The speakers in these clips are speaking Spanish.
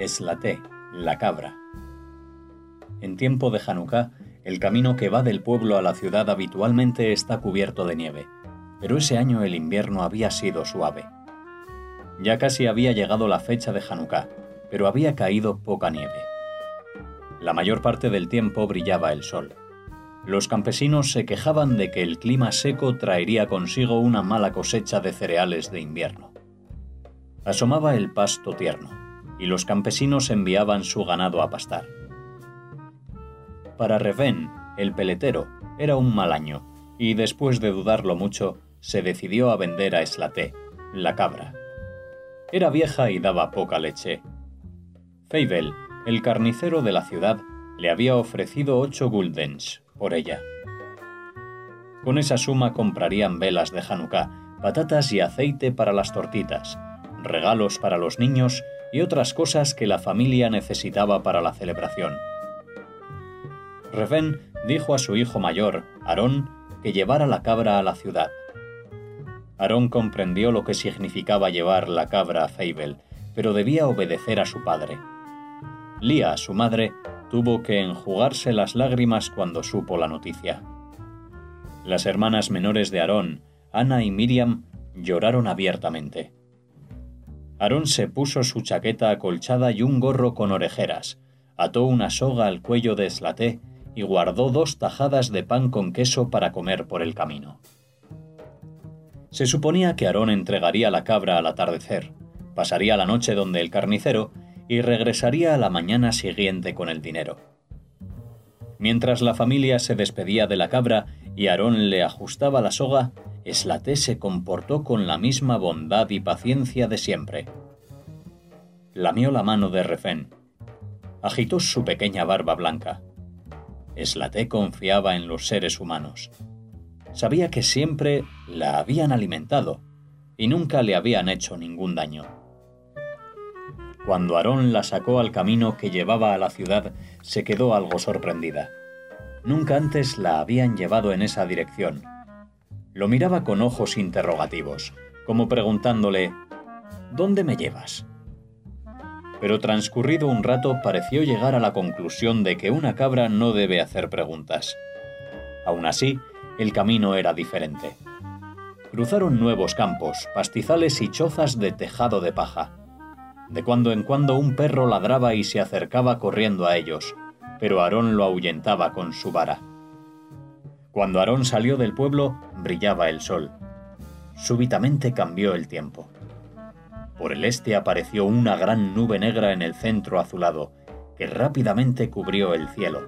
Eslaté, la cabra. En tiempo de Hanukká, el camino que va del pueblo a la ciudad habitualmente está cubierto de nieve, pero ese año el invierno había sido suave. Ya casi había llegado la fecha de Hanukká, pero había caído poca nieve. La mayor parte del tiempo brillaba el sol. Los campesinos se quejaban de que el clima seco traería consigo una mala cosecha de cereales de invierno. Asomaba el pasto tierno, y los campesinos enviaban su ganado a pastar. Para Reuven, el peletero, era un mal año, y después de dudarlo mucho, se decidió a vender a Eslaté, la cabra. Era vieja y daba poca leche. Feivel, el carnicero de la ciudad, le había ofrecido 8 guldens por ella. Con esa suma comprarían velas de Hanukká, patatas y aceite para las tortitas, regalos para los niños y otras cosas que la familia necesitaba para la celebración. Reuven dijo a su hijo mayor, Aarón, que llevara la cabra a la ciudad. Aarón comprendió lo que significaba llevar la cabra a Feivel, pero debía obedecer a su padre. Lía, su madre, tuvo que enjugarse las lágrimas cuando supo la noticia. Las hermanas menores de Aarón, Ana y Miriam, lloraron abiertamente. Aarón se puso su chaqueta acolchada y un gorro con orejeras, ató una soga al cuello de Eslaté y guardó 2 tajadas de pan con queso para comer por el camino. Se suponía que Aarón entregaría la cabra al atardecer, pasaría la noche donde el carnicero y regresaría a la mañana siguiente con el dinero. Mientras la familia se despedía de la cabra y Aarón le ajustaba la soga, Eslaté se comportó con la misma bondad y paciencia de siempre. Lamió la mano de Reuven. Agitó su pequeña barba blanca. Eslaté confiaba en los seres humanos. Sabía que siempre la habían alimentado y nunca le habían hecho ningún daño. Cuando Aarón la sacó al camino que llevaba a la ciudad, se quedó algo sorprendida. Nunca antes la habían llevado en esa dirección. Lo miraba con ojos interrogativos, como preguntándole, ¿dónde me llevas? Pero transcurrido un rato pareció llegar a la conclusión de que una cabra no debe hacer preguntas. Aún así, el camino era diferente. Cruzaron nuevos campos, pastizales y chozas de tejado de paja. De cuando en cuando un perro ladraba y se acercaba corriendo a ellos, pero Aarón lo ahuyentaba con su vara. Cuando Aarón salió del pueblo, brillaba el sol. Súbitamente cambió el tiempo. Por el este apareció una gran nube negra en el centro azulado, que rápidamente cubrió el cielo.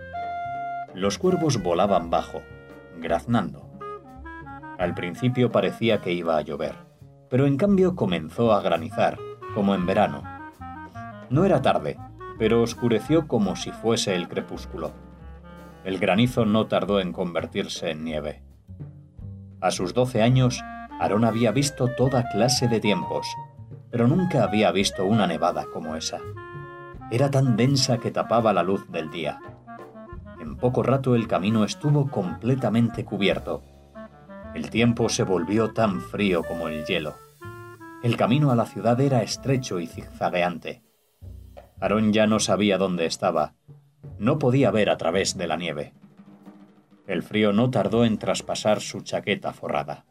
Los cuervos volaban bajo, graznando. Al principio parecía que iba a llover, pero en cambio comenzó a granizar, como en verano. No era tarde, pero oscureció como si fuese el crepúsculo. El granizo no tardó en convertirse en nieve. A sus 12 años, Aarón había visto toda clase de tiempos, pero nunca había visto una nevada como esa. Era tan densa que tapaba la luz del día. En poco rato el camino estuvo completamente cubierto. El tiempo se volvió tan frío como el hielo. El camino a la ciudad era estrecho y zigzagueante. Aarón ya no sabía dónde estaba. No podía ver a través de la nieve. El frío no tardó en traspasar su chaqueta forrada.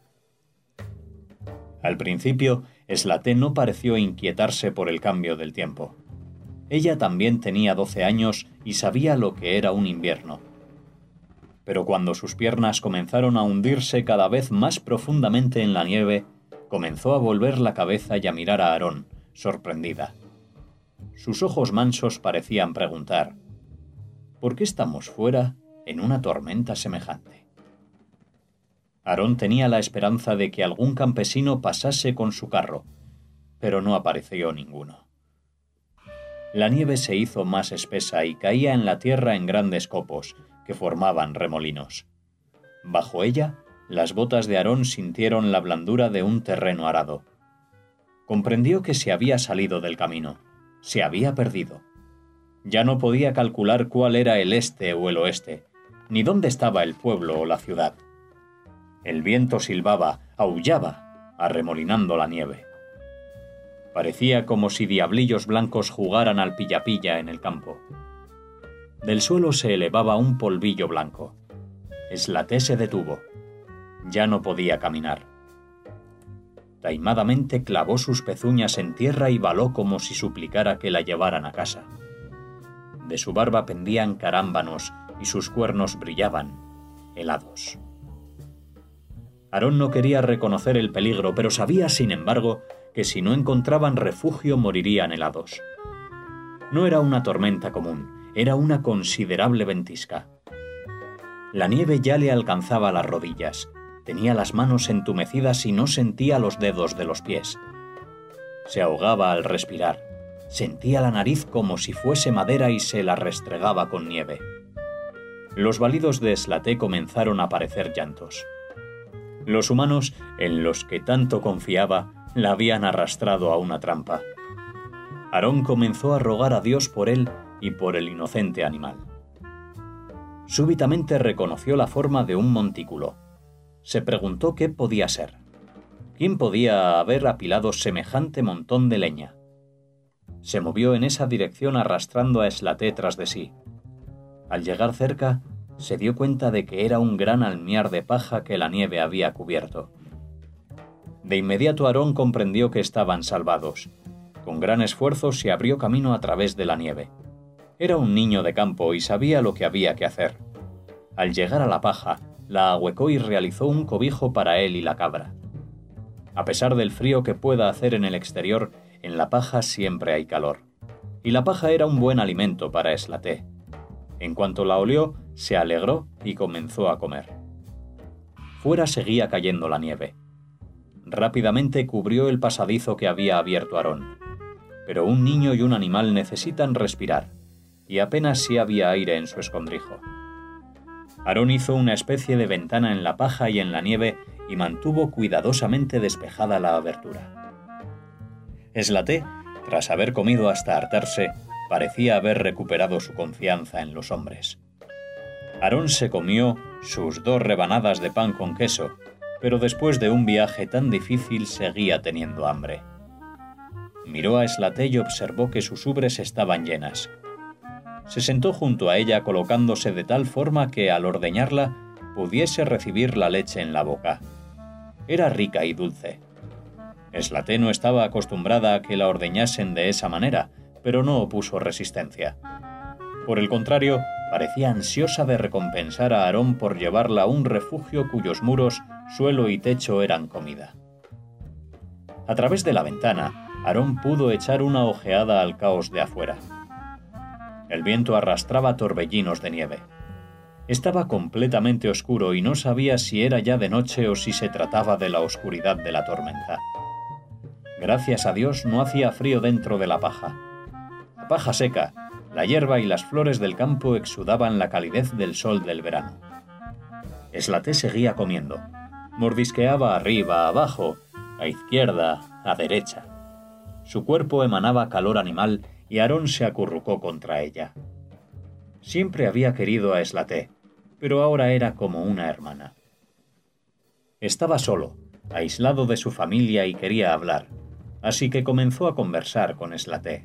Al principio, Eslaté no pareció inquietarse por el cambio del tiempo. Ella también tenía 12 años y sabía lo que era un invierno. Pero cuando sus piernas comenzaron a hundirse cada vez más profundamente en la nieve, comenzó a volver la cabeza y a mirar a Aarón, sorprendida. Sus ojos mansos parecían preguntar, ¿por qué estamos fuera en una tormenta semejante? Aarón tenía la esperanza de que algún campesino pasase con su carro, pero no apareció ninguno. La nieve se hizo más espesa y caía en la tierra en grandes copos, que formaban remolinos. Bajo ella, las botas de Aarón sintieron la blandura de un terreno arado. Comprendió que se había salido del camino, se había perdido. Ya no podía calcular cuál era el este o el oeste, ni dónde estaba el pueblo o la ciudad. El viento silbaba, aullaba, arremolinando la nieve. Parecía como si diablillos blancos jugaran al pilla-pilla en el campo. Del suelo se elevaba un polvillo blanco. Eslaté se detuvo. Ya no podía caminar. Taimadamente clavó sus pezuñas en tierra y baló como si suplicara que la llevaran a casa. De su barba pendían carámbanos y sus cuernos brillaban, helados. Aarón no quería reconocer el peligro, pero sabía, sin embargo, que si no encontraban refugio morirían helados. No era una tormenta común, era una considerable ventisca. La nieve ya le alcanzaba las rodillas, tenía las manos entumecidas y no sentía los dedos de los pies. Se ahogaba al respirar, sentía la nariz como si fuese madera y se la restregaba con nieve. Los balidos de Eslaté comenzaron a parecer llantos. Los humanos, en los que tanto confiaba, la habían arrastrado a una trampa. Aarón comenzó a rogar a Dios por él y por el inocente animal. Súbitamente reconoció la forma de un montículo. Se preguntó qué podía ser. ¿Quién podía haber apilado semejante montón de leña? Se movió en esa dirección arrastrando a Eslaté tras de sí. Al llegar cerca, se dio cuenta de que era un gran almiar de paja que la nieve había cubierto. De inmediato Aarón comprendió que estaban salvados. Con gran esfuerzo se abrió camino a través de la nieve. Era un niño de campo y sabía lo que había que hacer. Al llegar a la paja, la ahuecó y realizó un cobijo para él y la cabra. A pesar del frío que pueda hacer en el exterior, en la paja siempre hay calor. Y la paja era un buen alimento para Eslaté. En cuanto la olió, se alegró y comenzó a comer. Fuera seguía cayendo la nieve. Rápidamente cubrió el pasadizo que había abierto Aarón. Pero un niño y un animal necesitan respirar, y apenas si había aire en su escondrijo. Aarón hizo una especie de ventana en la paja y en la nieve y mantuvo cuidadosamente despejada la abertura. Eslaté, tras haber comido hasta hartarse, parecía haber recuperado su confianza en los hombres. Aarón se comió sus 2 rebanadas de pan con queso, pero después de un viaje tan difícil seguía teniendo hambre. Miró a Eslaté y observó que sus ubres estaban llenas. Se sentó junto a ella colocándose de tal forma que al ordeñarla pudiese recibir la leche en la boca. Era rica y dulce. Eslaté no estaba acostumbrada a que la ordeñasen de esa manera, pero no opuso resistencia. Por el contrario, parecía ansiosa de recompensar a Aarón por llevarla a un refugio cuyos muros, suelo y techo eran comida. A través de la ventana, Aarón pudo echar una ojeada al caos de afuera. El viento arrastraba torbellinos de nieve. Estaba completamente oscuro y no sabía si era ya de noche o si se trataba de la oscuridad de la tormenta. Gracias a Dios no hacía frío dentro de la paja. La paja seca, la hierba y las flores del campo exudaban la calidez del sol del verano. Eslaté seguía comiendo. Mordisqueaba arriba, abajo, a izquierda, a derecha. Su cuerpo emanaba calor animal y Aarón se acurrucó contra ella. Siempre había querido a Eslaté, pero ahora era como una hermana. Estaba solo, aislado de su familia y quería hablar, así que comenzó a conversar con Eslaté.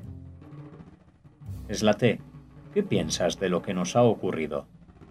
Eslaté, ¿qué piensas de lo que nos ha ocurrido?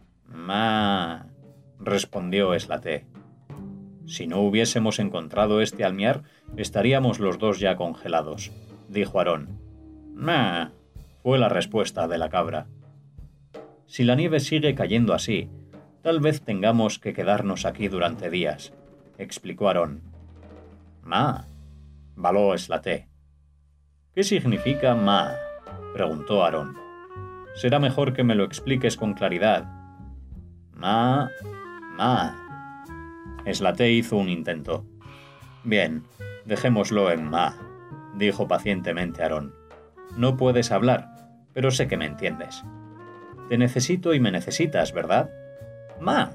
«Ma», respondió Eslaté. «Si no hubiésemos encontrado este almiar, estaríamos los 2 ya congelados», dijo Aarón. «Ma», fue la respuesta de la cabra. «Si la nieve sigue cayendo así, tal vez tengamos que quedarnos aquí durante días», explicó Aarón. «Ma», baló Eslaté. «¿Qué significa ma?», preguntó Aarón. «Será mejor que me lo expliques con claridad». «Ma, ma». Eslaté hizo un intento. «Bien, dejémoslo en ma», dijo pacientemente Aarón. «No puedes hablar, pero sé que me entiendes. Te necesito y me necesitas, ¿verdad? ¡Ma!».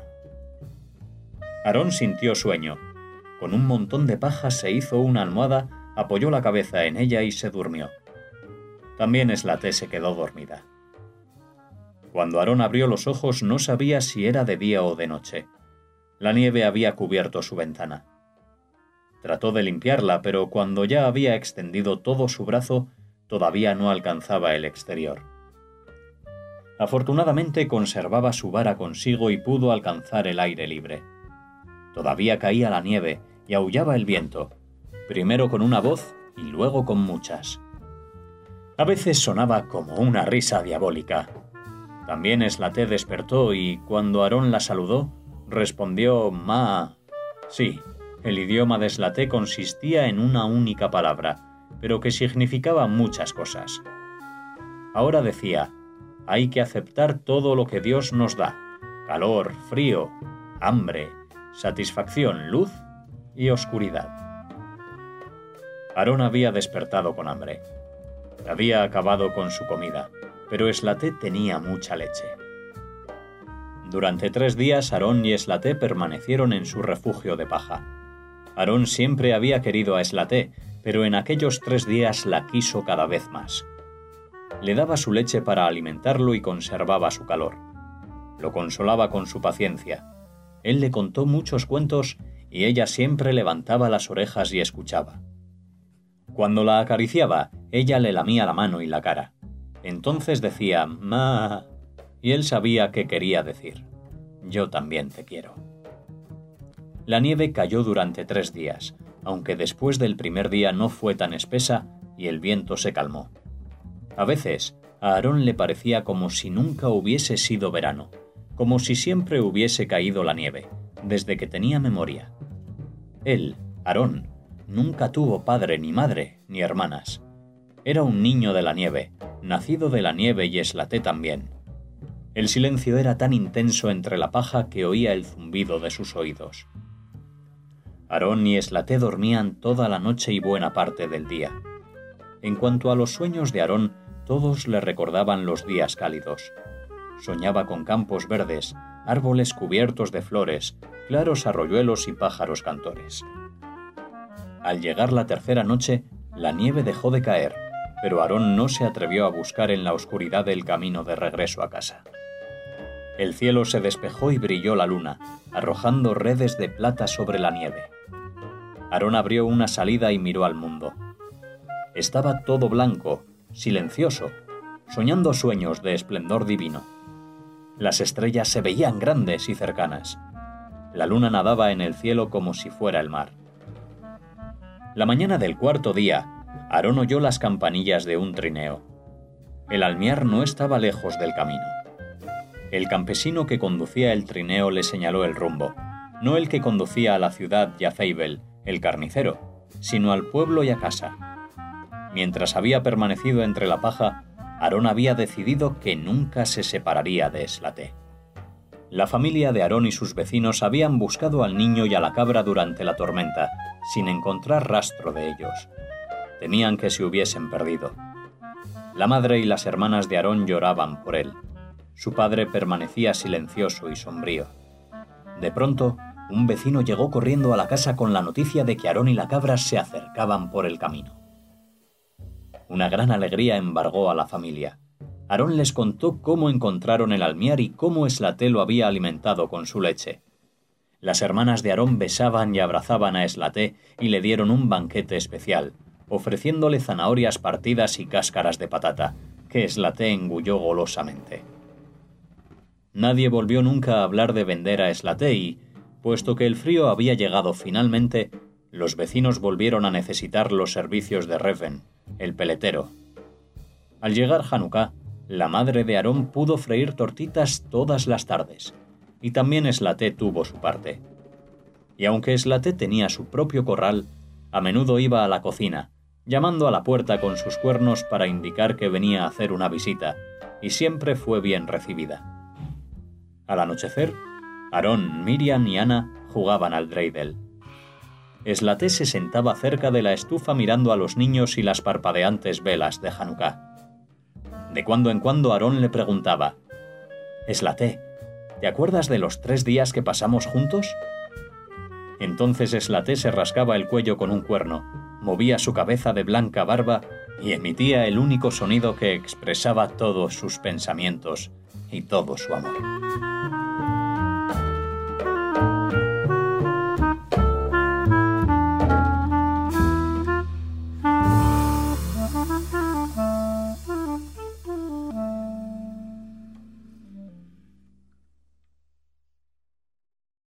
Aarón sintió sueño. Con un montón de paja se hizo una almohada, apoyó la cabeza en ella y se durmió. También Eslaté se quedó dormida. Cuando Aarón abrió los ojos no sabía si era de día o de noche. La nieve había cubierto su ventana. Trató de limpiarla, pero cuando ya había extendido todo su brazo, todavía no alcanzaba el exterior. Afortunadamente conservaba su vara consigo y pudo alcanzar el aire libre. Todavía caía la nieve y aullaba el viento, primero con una voz y luego con muchas. A veces sonaba como una risa diabólica. También Eslaté despertó y, cuando Aarón la saludó, respondió «Ma». Sí, el idioma de Eslaté consistía en una única palabra, pero que significaba muchas cosas. Ahora decía, hay que aceptar todo lo que Dios nos da: calor, frío, hambre, satisfacción, luz y oscuridad. Aarón había despertado con hambre. Había acabado con su comida, pero Eslaté tenía mucha leche. Durante 3 días Aarón y Eslaté permanecieron en su refugio de paja. Aarón siempre había querido a Eslaté, pero en aquellos 3 días la quiso cada vez más. Le daba su leche para alimentarlo y conservaba su calor. Lo consolaba con su paciencia. Él le contó muchos cuentos y ella siempre levantaba las orejas y escuchaba. Cuando la acariciaba, ella le lamía la mano y la cara. Entonces decía «Ma», y él sabía qué quería decir: «Yo también te quiero». La nieve cayó durante 3 días, aunque después del primer día no fue tan espesa y el viento se calmó. A veces, a Aarón le parecía como si nunca hubiese sido verano, como si siempre hubiese caído la nieve, desde que tenía memoria. Él, Aarón, nunca tuvo padre ni madre ni hermanas. Era un niño de la nieve, nacido de la nieve, y Eslaté también. El silencio era tan intenso entre la paja que oía el zumbido de sus oídos. Aarón y Eslaté dormían toda la noche y buena parte del día. En cuanto a los sueños de Aarón, todos le recordaban los días cálidos. Soñaba con campos verdes, árboles cubiertos de flores, claros arroyuelos y pájaros cantores. Al llegar la 3ª noche, la nieve dejó de caer, pero Aarón no se atrevió a buscar en la oscuridad el camino de regreso a casa. El cielo se despejó y brilló la luna, arrojando redes de plata sobre la nieve. Aarón abrió una salida y miró al mundo. Estaba todo blanco, silencioso, soñando sueños de esplendor divino. Las estrellas se veían grandes y cercanas. La luna nadaba en el cielo como si fuera el mar. La mañana del 4.º día, Aarón oyó las campanillas de un trineo. El almiar no estaba lejos del camino. El campesino que conducía el trineo le señaló el rumbo, no el que conducía a la ciudad Yazeibel, el carnicero, sino al pueblo y a casa. Mientras había permanecido entre la paja, Aarón había decidido que nunca se separaría de Eslaté. La familia de Aarón y sus vecinos habían buscado al niño y a la cabra durante la tormenta, sin encontrar rastro de ellos. Temían que se hubiesen perdido. La madre y las hermanas de Aarón lloraban por él. Su padre permanecía silencioso y sombrío. De pronto, un vecino llegó corriendo a la casa con la noticia de que Aarón y la cabra se acercaban por el camino. Una gran alegría embargó a la familia. Aarón les contó cómo encontraron el almiar y cómo Eslaté lo había alimentado con su leche. Las hermanas de Aarón besaban y abrazaban a Eslaté y le dieron un banquete especial, ofreciéndole zanahorias partidas y cáscaras de patata, que Eslaté engulló golosamente. Nadie volvió nunca a hablar de vender a Eslaté y, puesto que el frío había llegado finalmente, los vecinos volvieron a necesitar los servicios de Reven, el peletero. Al llegar Hanukkah, la madre de Aarón pudo freír tortitas todas las tardes, y también Eslaté tuvo su parte. Y aunque Eslaté tenía su propio corral, a menudo iba a la cocina, llamando a la puerta con sus cuernos para indicar que venía a hacer una visita, y siempre fue bien recibida. Al anochecer, Aarón, Miriam y Ana jugaban al dreidel. Eslaté se sentaba cerca de la estufa mirando a los niños y las parpadeantes velas de Hanukkah. De cuando en cuando Aarón le preguntaba: «Eslaté, ¿te acuerdas de los 3 días que pasamos juntos?». Entonces Eslaté se rascaba el cuello con un cuerno, movía su cabeza de blanca barba y emitía el único sonido que expresaba todos sus pensamientos y todo su amor.